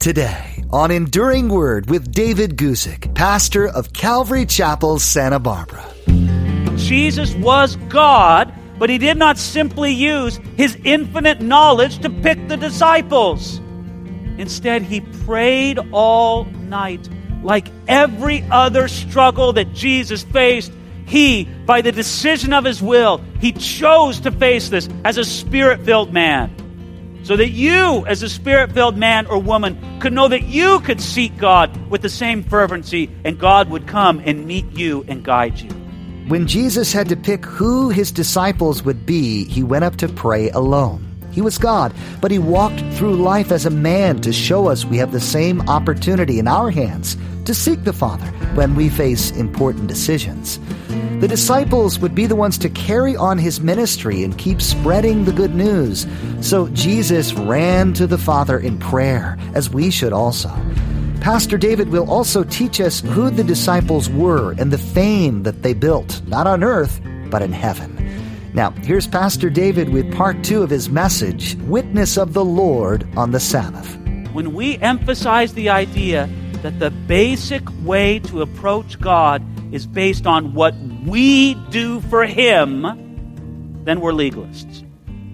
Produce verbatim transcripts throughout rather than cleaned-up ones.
Today on Enduring Word with David Guzik, pastor of Calvary Chapel, Santa Barbara. Jesus was God, but he did not simply use his infinite knowledge to pick the disciples. Instead, he prayed all night. Like every other struggle that Jesus faced, he, by the decision of his will, he chose to face this as a Spirit-filled man. So that you, as a Spirit-filled man or woman, could know that you could seek God with the same fervency, and God would come and meet you and guide you. When Jesus had to pick who his disciples would be, he went up to pray alone. He was God, but he walked through life as a man to show us we have the same opportunity in our hands to seek the Father when we face important decisions. The disciples would be the ones to carry on his ministry and keep spreading the good news. So Jesus ran to the Father in prayer, as we should also. Pastor David will also teach us who the disciples were and the fame that they built, not on earth, but in heaven. Now, here's Pastor David with part two of his message, Witness of the Lord on the Sabbath. When we emphasize the idea that the basic way to approach God is based on what we do for him, then we're legalists.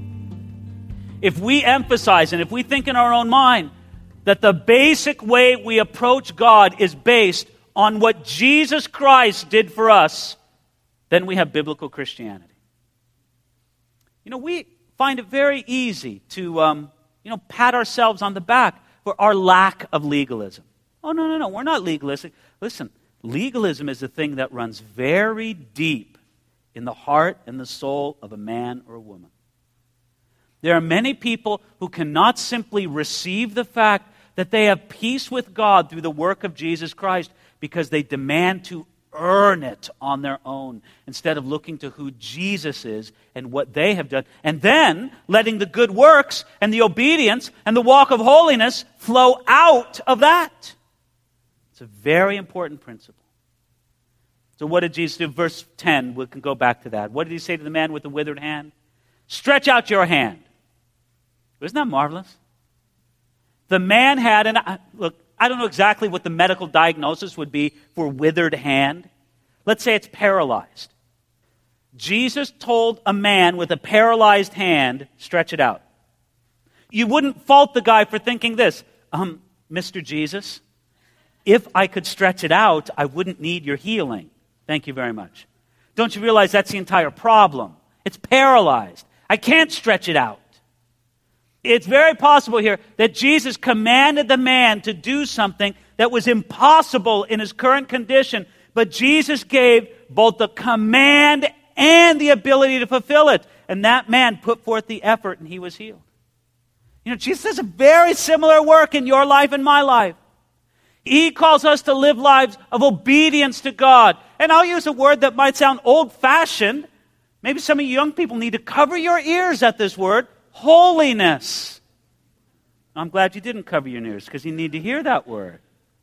If we emphasize and if we think in our own mind that the basic way we approach God is based on what Jesus Christ did for us, then we have biblical Christianity. You know, we find it very easy to, um, you know, pat ourselves on the back for our lack of legalism. Oh, no, no, no, we're not legalistic. Listen, legalism is a thing that runs very deep in the heart and the soul of a man or a woman. There are many people who cannot simply receive the fact that they have peace with God through the work of Jesus Christ because they demand to earn it on their own instead of looking to who Jesus is and what they have done, and then letting the good works and the obedience and the walk of holiness flow out of that. It's a very important principle. So what did Jesus do? Verse ten, we can go back to that. What did he say to the man with the withered hand? Stretch out your hand. Isn't that marvelous? The man had, and I, look, I don't know exactly what the medical diagnosis would be for withered hand. Let's say it's paralyzed. Jesus told a man with a paralyzed hand, stretch it out. You wouldn't fault the guy for thinking this, um, Mister Jesus, if I could stretch it out, I wouldn't need your healing. Thank you very much. Don't you realize that's the entire problem? It's paralyzed. I can't stretch it out. It's very possible here that Jesus commanded the man to do something that was impossible in his current condition, but Jesus gave both the command and the ability to fulfill it. And that man put forth the effort and he was healed. You know, Jesus does a very similar work in your life and my life. He calls us to live lives of obedience to God. And I'll use a word that might sound old-fashioned. Maybe some of you young people need to cover your ears at this word. Holiness. I'm glad you didn't cover your ears because you need to hear that word.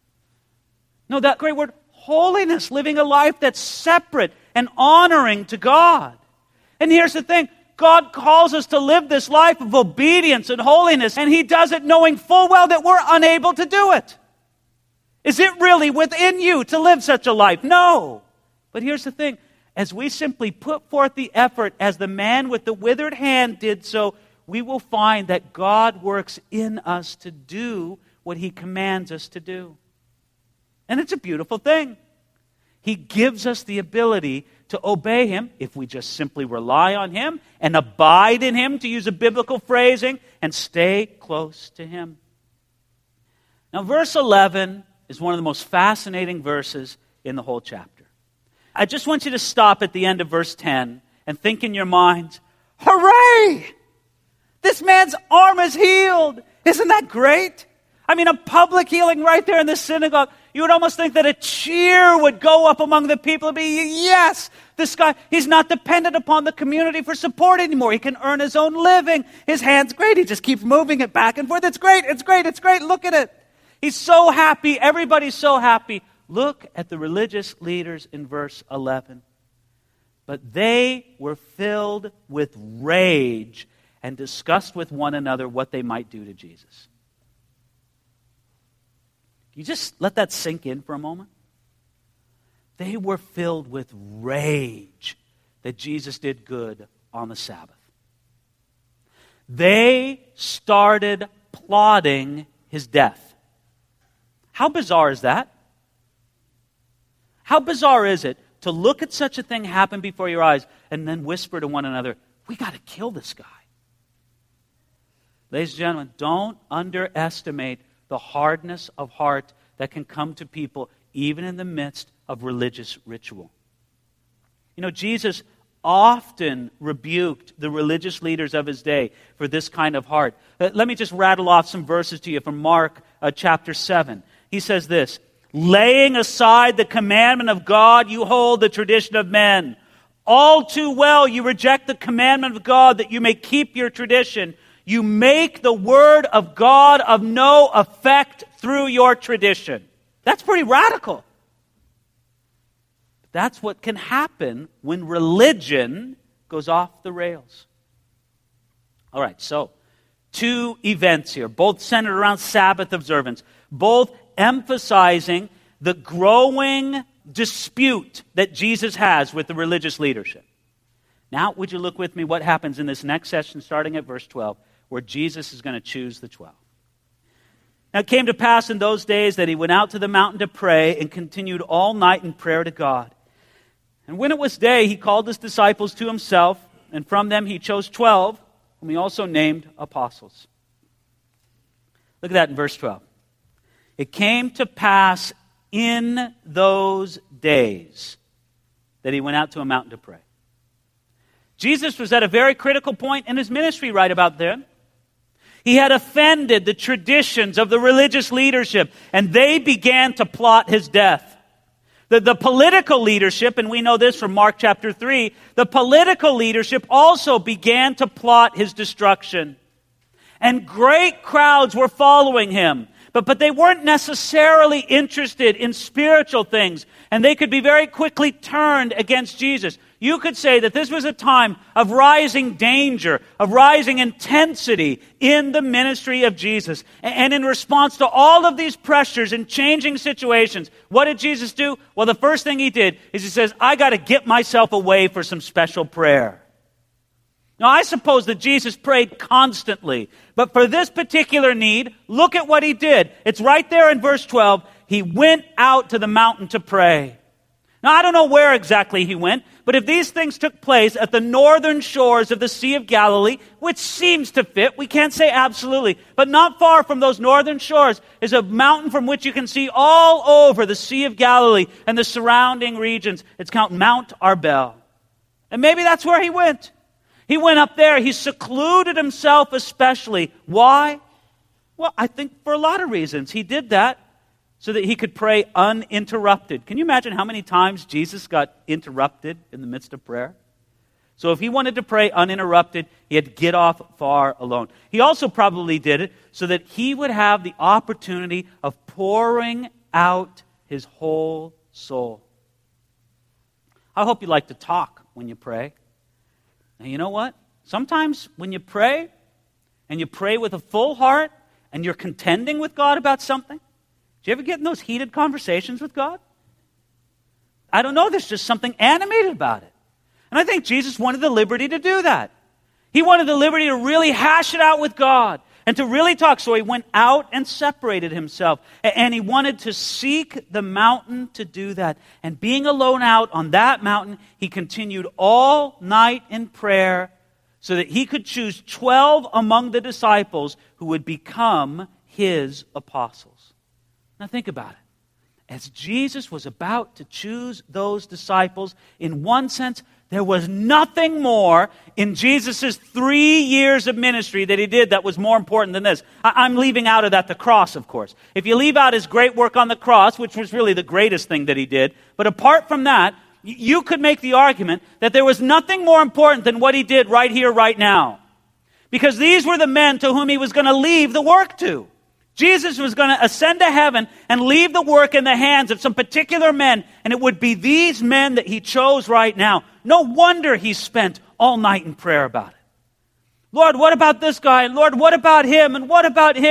No, that great word, holiness, living a life that's separate and honoring to God. And here's the thing, God calls us to live this life of obedience and holiness, and he does it knowing full well that we're unable to do it. Is it really within you to live such a life? No. But here's the thing, as we simply put forth the effort as the man with the withered hand did so, we will find that God works in us to do what he commands us to do. And it's a beautiful thing. He gives us the ability to obey him if we just simply rely on him and abide in him, to use a biblical phrasing, and stay close to him. Now, verse eleven is one of the most fascinating verses in the whole chapter. I just want you to stop at the end of verse ten and think in your minds, hooray! This man's arm is healed. Isn't that great? I mean, a public healing right there in the synagogue. You would almost think that a cheer would go up among the people and be, yes, this guy, he's not dependent upon the community for support anymore. He can earn his own living. His hand's great. He just keeps moving it back and forth. It's great. It's great. It's great. Look at it. He's so happy. Everybody's so happy. Look at the religious leaders in verse eleven. But they were filled with rage and discussed with one another what they might do to Jesus. You just let that sink in for a moment. They were filled with rage that Jesus did good on the Sabbath. They started plotting his death. How bizarre is that? How bizarre is it to look at such a thing happen before your eyes and then whisper to one another, we got to kill this guy? Ladies and gentlemen, don't underestimate the hardness of heart that can come to people even in the midst of religious ritual. You know, Jesus often rebuked the religious leaders of his day for this kind of heart. Uh, let me just rattle off some verses to you from Mark uh, chapter seven. He says this, laying aside the commandment of God, you hold the tradition of men. All too well you reject the commandment of God that you may keep your tradition. You make the word of God of no effect through your tradition. That's pretty radical. That's what can happen when religion goes off the rails. All right, so two events here, both centered around Sabbath observance, both emphasizing the growing dispute that Jesus has with the religious leadership. Now, would you look with me what happens in this next session, starting at verse twelve, where Jesus is going to choose the twelve. Now it came to pass in those days that he went out to the mountain to pray and continued all night in prayer to God. And when it was day, he called his disciples to himself, and from them he chose twelve, whom he also named apostles. Look at that in verse twelve. It came to pass in those days that he went out to a mountain to pray. Jesus was at a very critical point in his ministry right about then. He had offended the traditions of the religious leadership, and they began to plot his death. The, the political leadership, and we know this from Mark chapter three, the political leadership also began to plot his destruction. And great crowds were following him. But, but they weren't necessarily interested in spiritual things, and they could be very quickly turned against Jesus. You could say that this was a time of rising danger, of rising intensity in the ministry of Jesus. And in response to all of these pressures and changing situations, what did Jesus do? Well, the first thing he did is he says, I got to get myself away for some special prayer. Now, I suppose that Jesus prayed constantly, but for this particular need, look at what he did. It's right there in verse twelve. He went out to the mountain to pray. Now, I don't know where exactly he went, but if these things took place at the northern shores of the Sea of Galilee, which seems to fit, we can't say absolutely, but not far from those northern shores is a mountain from which you can see all over the Sea of Galilee and the surrounding regions. It's called Mount Arbel. And maybe that's where he went. He went up there. He secluded himself especially. Why? Well, I think for a lot of reasons. He did that so that he could pray uninterrupted. Can you imagine how many times Jesus got interrupted in the midst of prayer? So if he wanted to pray uninterrupted, he had to get off far alone. He also probably did it so that he would have the opportunity of pouring out his whole soul. I hope you like to talk when you pray. Now, you know what? Sometimes when you pray, and you pray with a full heart, and you're contending with God about something, do you ever get in those heated conversations with God? I don't know, there's just something animated about it. And I think Jesus wanted the liberty to do that. He wanted the liberty to really hash it out with God, and to really talk. So he went out and separated himself, and he wanted to seek the mountain to do that. And being alone out on that mountain, he continued all night in prayer so that he could choose twelve among the disciples who would become his apostles. Now think about it. As Jesus was about to choose those disciples, in one sense, there was nothing more in Jesus' three years of ministry that he did that was more important than this. I- I'm leaving out of that the cross, of course. If you leave out his great work on the cross, which was really the greatest thing that he did, but apart from that, y- you could make the argument that there was nothing more important than what he did right here, right now. Because these were the men to whom he was going to leave the work to. Jesus was going to ascend to heaven and leave the work in the hands of some particular men, and it would be these men that he chose right now. No wonder he spent all night in prayer about it. Lord, what about this guy? And Lord, what about him? And what about him? And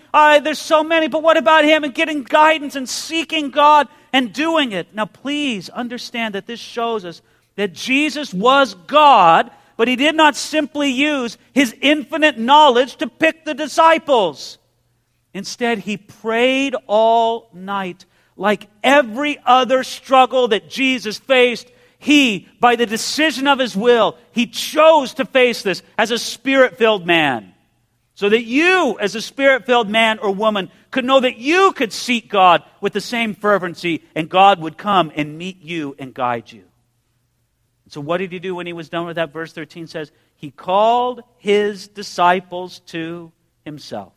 Uh, there's so many, but what about him? And getting guidance and seeking God and doing it. Now, please understand that this shows us that Jesus was God, but he did not simply use his infinite knowledge to pick the disciples. Instead, he prayed all night. Like every other struggle that Jesus faced, he, by the decision of his will, he chose to face this as a Spirit-filled man. So that you, as a Spirit-filled man or woman, could know that you could seek God with the same fervency, and God would come and meet you and guide you. So what did he do when he was done with that? Verse thirteen says, he called his disciples to himself.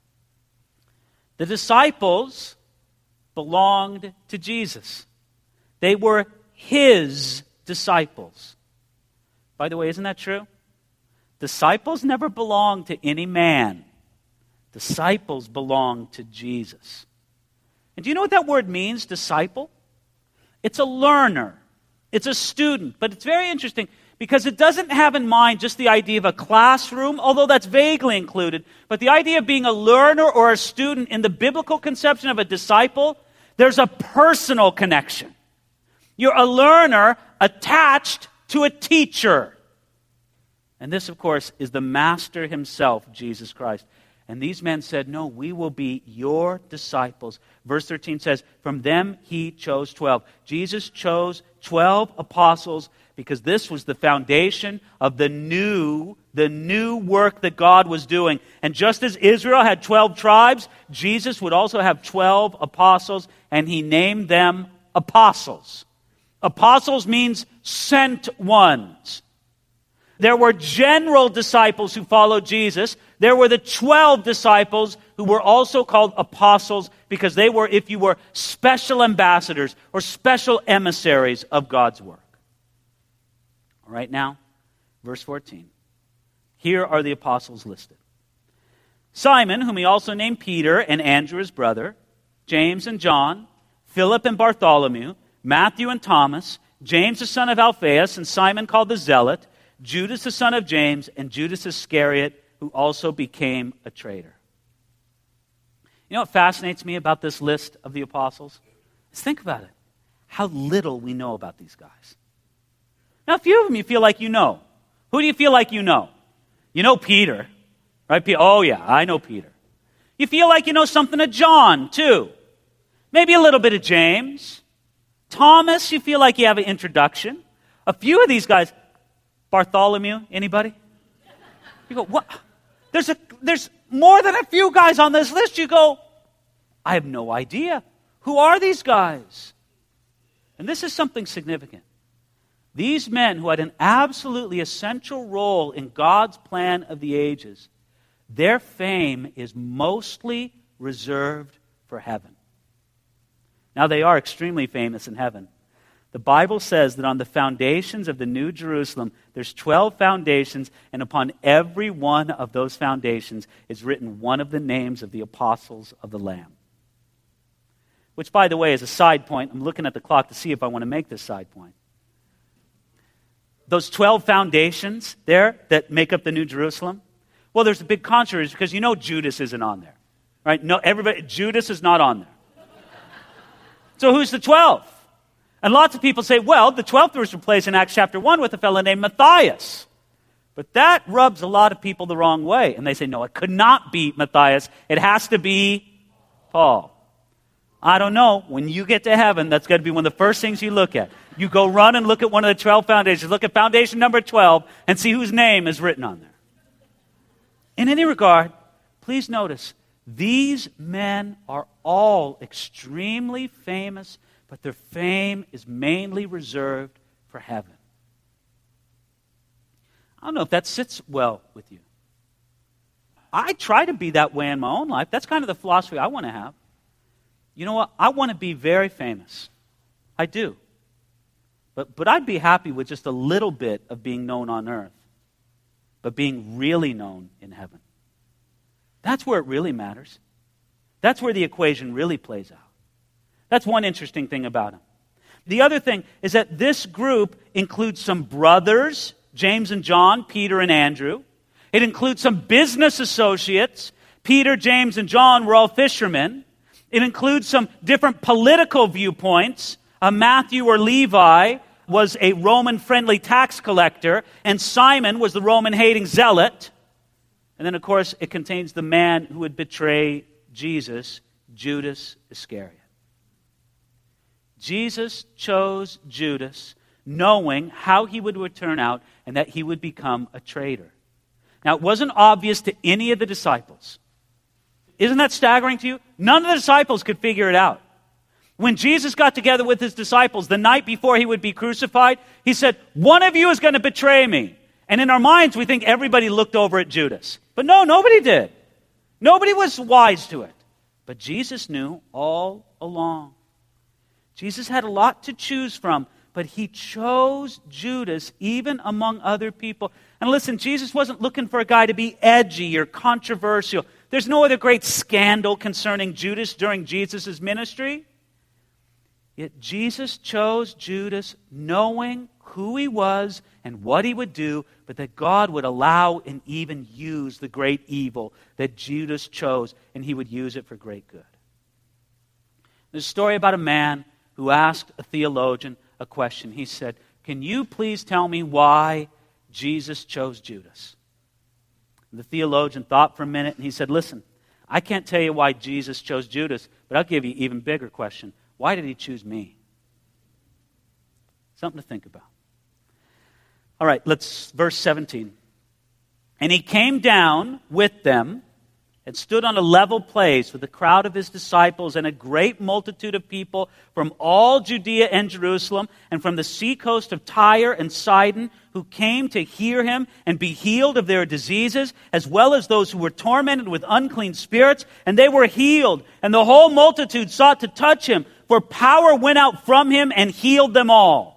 The disciples belonged to Jesus. They were his disciples. By the way, isn't that true? Disciples never belong to any man. Disciples belong to Jesus. And do you know what that word means, disciple? It's a learner. It's a student. But it's very interesting because it doesn't have in mind just the idea of a classroom, although that's vaguely included. But the idea of being a learner or a student in the biblical conception of a disciple, there's a personal connection. You're a learner attached to a teacher. And this, of course, is the Master himself, Jesus Christ. And these men said, no, we will be your disciples. Verse thirteen says, from them he chose twelve. Jesus chose twelve apostles because this was the foundation of the new, the new work that God was doing. And just as Israel had twelve tribes, Jesus would also have twelve apostles, and he named them apostles. Apostles means sent ones. There were general disciples who followed Jesus. There were the twelve disciples who were also called apostles because they were, if you were, special ambassadors or special emissaries of God's work. All right, now, verse fourteen. Here are the apostles listed. Simon, whom he also named Peter, and Andrew his brother, James and John, Philip and Bartholomew, Matthew and Thomas, James the son of Alphaeus, and Simon called the Zealot, Judas the son of James, and Judas Iscariot, who also became a traitor. You know what fascinates me about this list of the apostles? Let's think about it. How little we know about these guys. Now, a few of them you feel like you know. Who do you feel like you know? You know Peter, right? Oh, yeah, I know Peter. You feel like you know something of John, too. Maybe a little bit of James. Thomas, you feel like you have an introduction. A few of these guys. Bartholomew, anybody? You go, what? There's a there's more than a few guys on this list. You go, I have no idea. Who are these guys? And this is something significant. These men who had an absolutely essential role in God's plan of the ages, their fame is mostly reserved for heaven. Now, they are extremely famous in heaven. The Bible says that on the foundations of the New Jerusalem, there's twelve foundations, and upon every one of those foundations is written one of the names of the apostles of the Lamb. Which, by the way, is a side point. I'm looking at the clock to see if I want to make this side point. Those twelve foundations there that make up the New Jerusalem, well, there's a big controversy because you know Judas isn't on there. Right? No, everybody, Judas is not on there. So who's the twelve? And lots of people say, well, the twelfth was replaced in Acts chapter one with a fellow named Matthias. But that rubs a lot of people the wrong way. And they say, no, it could not be Matthias. It has to be Paul. I don't know. When you get to heaven, that's going to be one of the first things you look at. You go run and look at one of the twelve foundations. Look at foundation number twelve and see whose name is written on there. In any regard, please notice, these men are all extremely famous, but their fame is mainly reserved for heaven. I don't know if that sits well with you. I try to be that way in my own life. That's kind of the philosophy I want to have. You know what? I want to be very famous. I do. But, but I'd be happy with just a little bit of being known on earth, but being really known in heaven. That's where it really matters. That's where the equation really plays out. That's one interesting thing about him. The other thing is that this group includes some brothers, James and John, Peter and Andrew. It includes some business associates, Peter, James, and John were all fishermen. It includes some different political viewpoints. Uh, Matthew or Levi was a Roman-friendly tax collector, and Simon was the Roman-hating zealot. And then, of course, it contains the man who would betray Jesus, Judas Iscariot. Jesus chose Judas knowing how he would turn out and that he would become a traitor. Now, it wasn't obvious to any of the disciples. Isn't that staggering to you? None of the disciples could figure it out. When Jesus got together with his disciples the night before he would be crucified, he said, one of you is going to betray me. And in our minds, we think everybody looked over at Judas. But no, nobody did. Nobody was wise to it. But Jesus knew all along. Jesus had a lot to choose from, but he chose Judas even among other people. And listen, Jesus wasn't looking for a guy to be edgy or controversial. There's no other great scandal concerning Judas during Jesus' ministry. Yet Jesus chose Judas knowing who he was and what he would do, but that God would allow and even use the great evil that Judas chose, and he would use it for great good. There's a story about a man who asked a theologian a question. He said, can you please tell me why Jesus chose Judas? The theologian thought for a minute, and he said, listen, I can't tell you why Jesus chose Judas, but I'll give you an even bigger question. Why did he choose me? Something to think about. All right, let's, verse seventeen. And he came down with them and stood on a level place with a crowd of his disciples and a great multitude of people from all Judea and Jerusalem and from the seacoast of Tyre and Sidon, who came to hear him and be healed of their diseases, as well as those who were tormented with unclean spirits, and they were healed. And the whole multitude sought to touch him, for power went out from him and healed them all.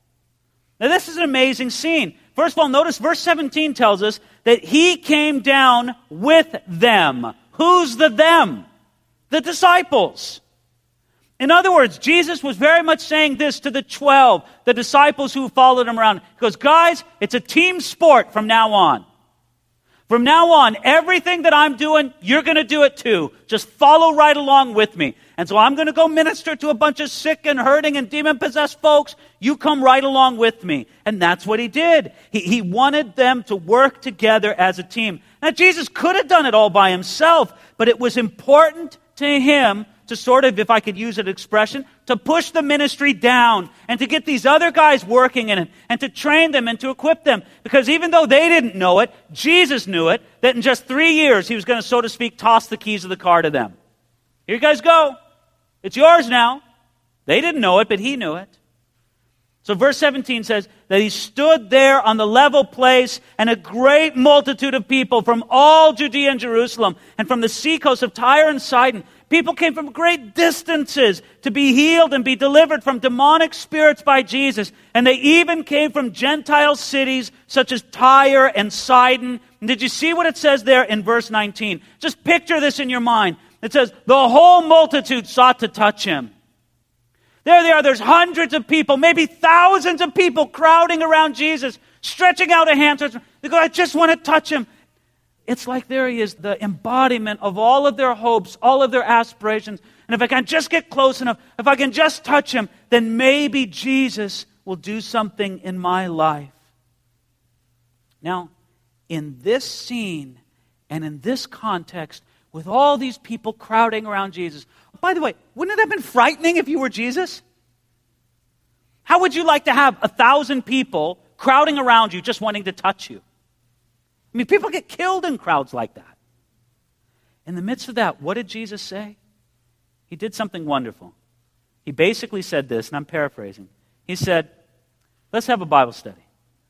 Now this is an amazing scene. First of all, notice verse seventeen tells us that he came down with them. Who's the them? The disciples. In other words, Jesus was very much saying this to the twelve, the disciples who followed him around. He goes, guys, it's a team sport from now on. From now on, everything that I'm doing, you're going to do it too. Just follow right along with me. And so I'm going to go minister to a bunch of sick and hurting and demon-possessed folks. You come right along with me. And that's what he did. He, he wanted them to work together as a team. Now, Jesus could have done it all by himself, but it was important to him to sort of, if I could use an expression, to push the ministry down and to get these other guys working in it and to train them and to equip them. Because even though they didn't know it, Jesus knew it, that in just three years he was going to, so to speak, toss the keys of the car to them. Here you guys go. It's yours now. They didn't know it, but he knew it. So verse seventeen says that he stood there on the level place, and a great multitude of people from all Judea and Jerusalem and from the seacoast of Tyre and Sidon. People came from great distances to be healed and be delivered from demonic spirits by Jesus. And they even came from Gentile cities such as Tyre and Sidon. And did you see what it says there in verse nineteen? Just picture this in your mind. It says, the whole multitude sought to touch him. There they are. There's hundreds of people, maybe thousands of people crowding around Jesus, stretching out a hand. They go, I just want to touch him. It's like there he is, the embodiment of all of their hopes, all of their aspirations. And if I can just get close enough, if I can just touch him, then maybe Jesus will do something in my life. Now, in this scene and in this context, with all these people crowding around Jesus, by the way, wouldn't it have been frightening if you were Jesus? How would you like to have a thousand people crowding around you just wanting to touch you? I mean, people get killed in crowds like that. In the midst of that, what did Jesus say? He did something wonderful. He basically said this, and I'm paraphrasing. He said, let's have a Bible study.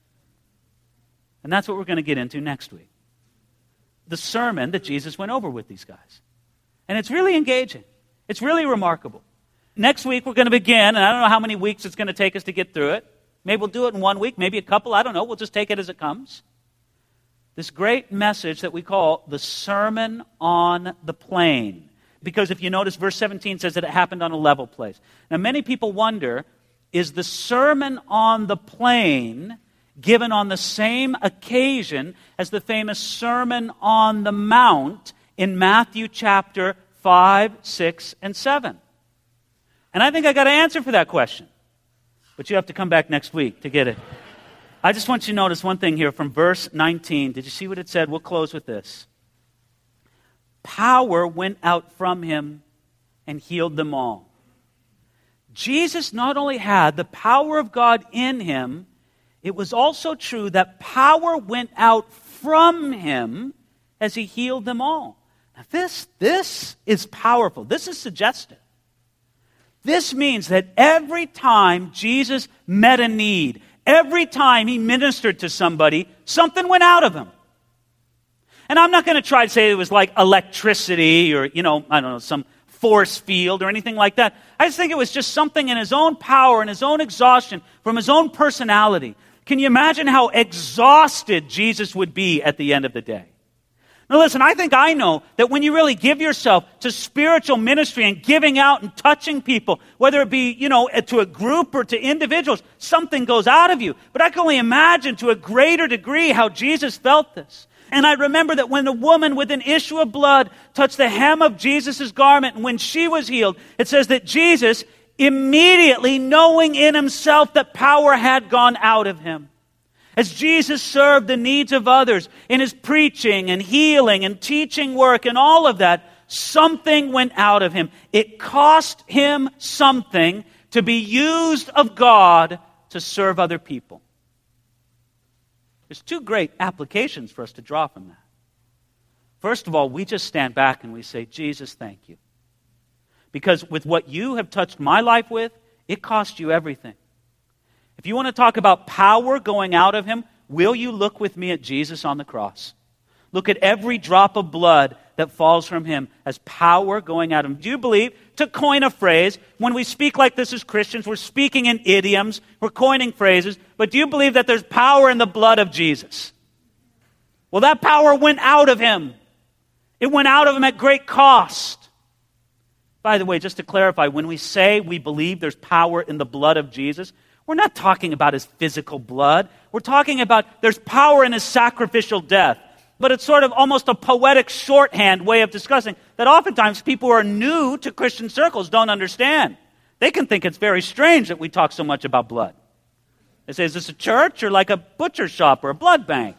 And that's what we're going to get into next week. The sermon that Jesus went over with these guys. And it's really engaging. It's really remarkable. Next week we're going to begin, and I don't know how many weeks it's going to take us to get through it. Maybe we'll do it in one week, maybe a couple, I don't know. We'll just take it as it comes. This great message that we call the Sermon on the Plain. Because if you notice, verse seventeen says that it happened on a level place. Now many people wonder, is the Sermon on the Plain given on the same occasion as the famous Sermon on the Mount in Matthew chapter five, six, and seven? And I think I got an answer for that question. But you have to come back next week to get it. I just want you to notice one thing here from verse nineteen. Did you see what it said? We'll close with this. Power went out from him and healed them all. Jesus not only had the power of God in him, it was also true that power went out from him as he healed them all. Now this, this is powerful. This is suggestive. This means that every time Jesus met a need, every time he ministered to somebody, something went out of him. And I'm not going to try to say it was like electricity or, you know, I don't know, some force field or anything like that. I just think it was just something in his own power and his own exhaustion from his own personality. Can you imagine how exhausted Jesus would be at the end of the day? Now listen, I think I know that when you really give yourself to spiritual ministry and giving out and touching people, whether it be, you know, to a group or to individuals, something goes out of you. But I can only imagine to a greater degree how Jesus felt this. And I remember that when a woman with an issue of blood touched the hem of Jesus' garment, and when she was healed, it says that Jesus, immediately knowing in himself that power had gone out of him, as Jesus served the needs of others in his preaching and healing and teaching work and all of that, something went out of him. It cost him something to be used of God to serve other people. There's two great applications for us to draw from that. First of all, we just stand back and we say, Jesus, thank you. Because with what you have touched my life with, it cost you everything. If you want to talk about power going out of him, will you look with me at Jesus on the cross? Look at every drop of blood that falls from him as power going out of him. Do you believe, to coin a phrase, when we speak like this as Christians, we're speaking in idioms, we're coining phrases, but do you believe that there's power in the blood of Jesus? Well, that power went out of him. It went out of him at great cost. By the way, just to clarify, when we say we believe there's power in the blood of Jesus, we're not talking about his physical blood. We're talking about there's power in his sacrificial death. But it's sort of almost a poetic shorthand way of discussing that oftentimes people who are new to Christian circles don't understand. They can think it's very strange that we talk so much about blood. They say, is this a church or like a butcher shop or a blood bank?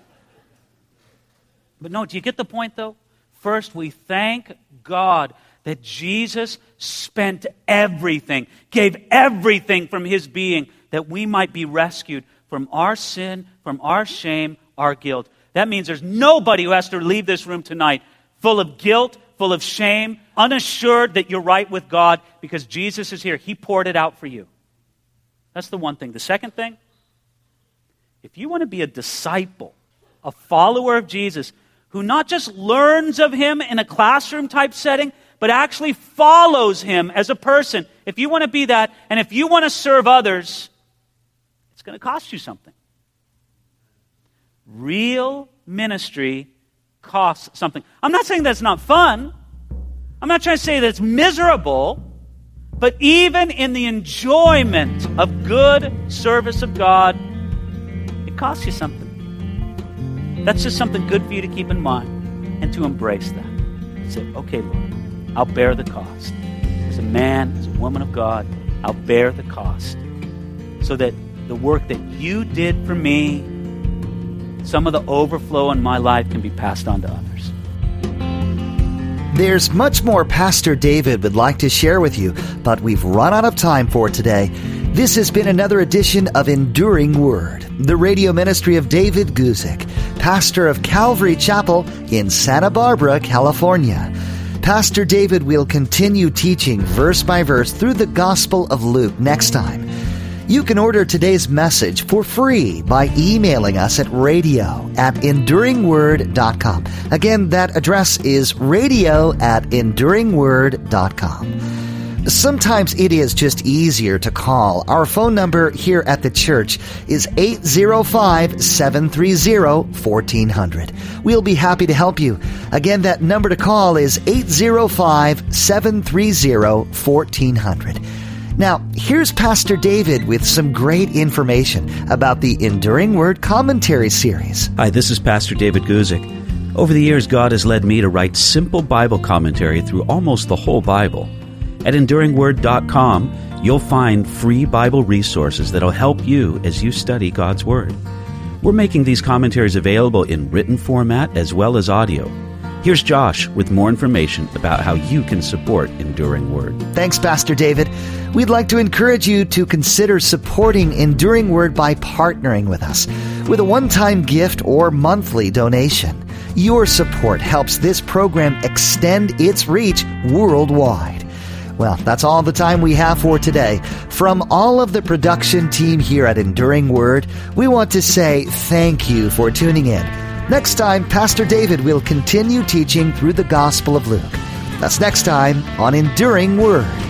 But no, do you get the point though? First, we thank God that Jesus spent everything, gave everything from his being, that we might be rescued from our sin, from our shame, our guilt. That means there's nobody who has to leave this room tonight full of guilt, full of shame, unassured that you're right with God because Jesus is here. He poured it out for you. That's the one thing. The second thing, if you want to be a disciple, a follower of Jesus, who not just learns of him in a classroom type setting, but actually follows him as a person, if you want to be that, and if you want to serve others, it's going to cost you something. Real ministry costs something. I'm not saying that's not fun. I'm not trying to say that it's miserable. But even in the enjoyment of good service of God, it costs you something. That's just something good for you to keep in mind and to embrace that. Say, okay, Lord, I'll bear the cost. As a man, as a woman of God, I'll bear the cost. So that the work that you did for me, some of the overflow in my life can be passed on to others. There's much more Pastor David would like to share with you, but we've run out of time for today. This has been another edition of Enduring Word, the radio ministry of David Guzik, pastor of Calvary Chapel in Santa Barbara, California. Pastor David will continue teaching verse by verse through the Gospel of Luke next time. You can order today's message for free by emailing us at radio at enduring word dot com. Again, that address is radio at enduring word dot com. Sometimes it is just easier to call. Our phone number here at the church is eight zero five, seven three zero, one four zero zero. We'll be happy to help you. Again, that number to call is eight zero five, seven three zero, one four zero zero. Now, here's Pastor David with some great information about the Enduring Word Commentary Series. Hi, this is Pastor David Guzik. Over the years, God has led me to write simple Bible commentary through almost the whole Bible. At enduring word dot com, you'll find free Bible resources that'll help you as you study God's Word. We're making these commentaries available in written format as well as audio. Here's Josh with more information about how you can support Enduring Word. Thanks, Pastor David. We'd like to encourage you to consider supporting Enduring Word by partnering with us with a one-time gift or monthly donation. Your support helps this program extend its reach worldwide. Well, that's all the time we have for today. From all of the production team here at Enduring Word, we want to say thank you for tuning in. Next time, Pastor David will continue teaching through the Gospel of Luke. That's next time on Enduring Word.